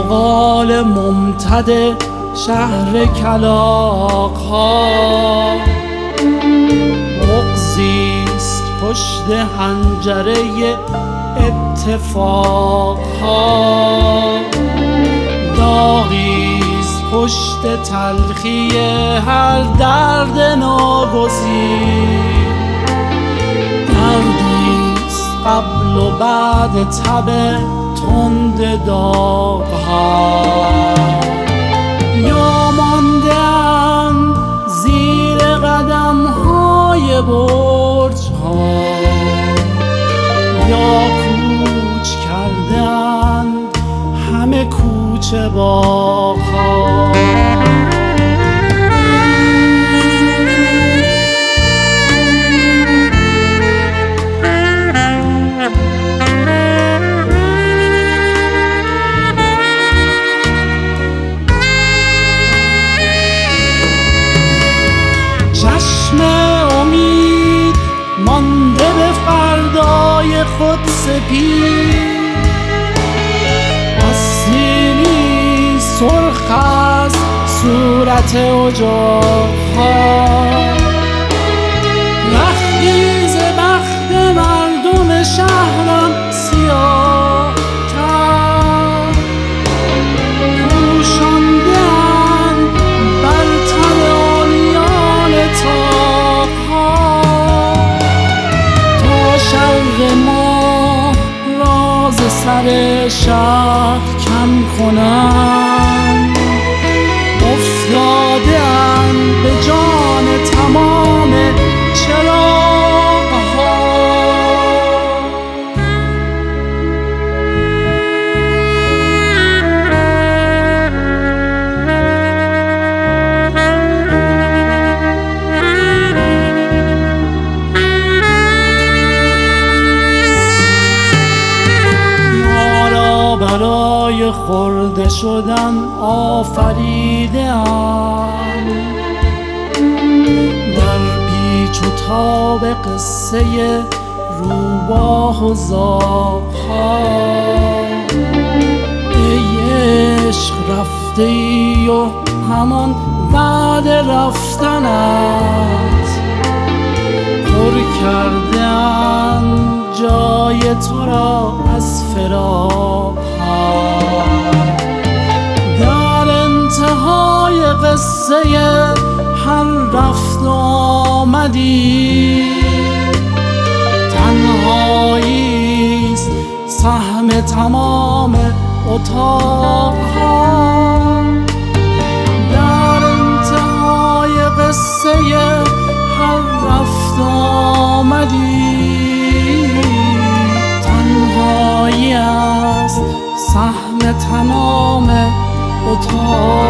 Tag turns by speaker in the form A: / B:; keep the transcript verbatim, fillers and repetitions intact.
A: شغال ممتد شهر کلاغ ها، بغضیست پشت حنجره اتفاق ها، داغیست پشت تلخی هر درد ناگزیر، دردیست قبل و بعد تب تند داغ ها. یا مانده‌اند زیر قدم های برج ها، یا کوچ کردند همه کوچه باغ ها. چشم امید مانده به فردای خود سپید، اصلی نیست سرخ است صورت اجاق ها، رختی ز بخت مردم شهرم سیاه تر، پوشانده‌اند بر تن عالیان طاق ها، تا شر ما راز سر شهر کم کنند، افتاده‌اند به جان تمام چراغ ها. ما را برای خرده شدن آفریده‌اند، در پیچ و تاب قصه روباه و زاغ ها. ای عشق رفته ای و همان بعد رفتنت، پر کرده‌اند جای تو را از فراق ها. در انتهای قصه هر رفت و آمدی، تنهاییست سهم تمام اتاق ها. در انتهای قصه هر رفت و آمدی، تنهایی است سهم تمام اتاق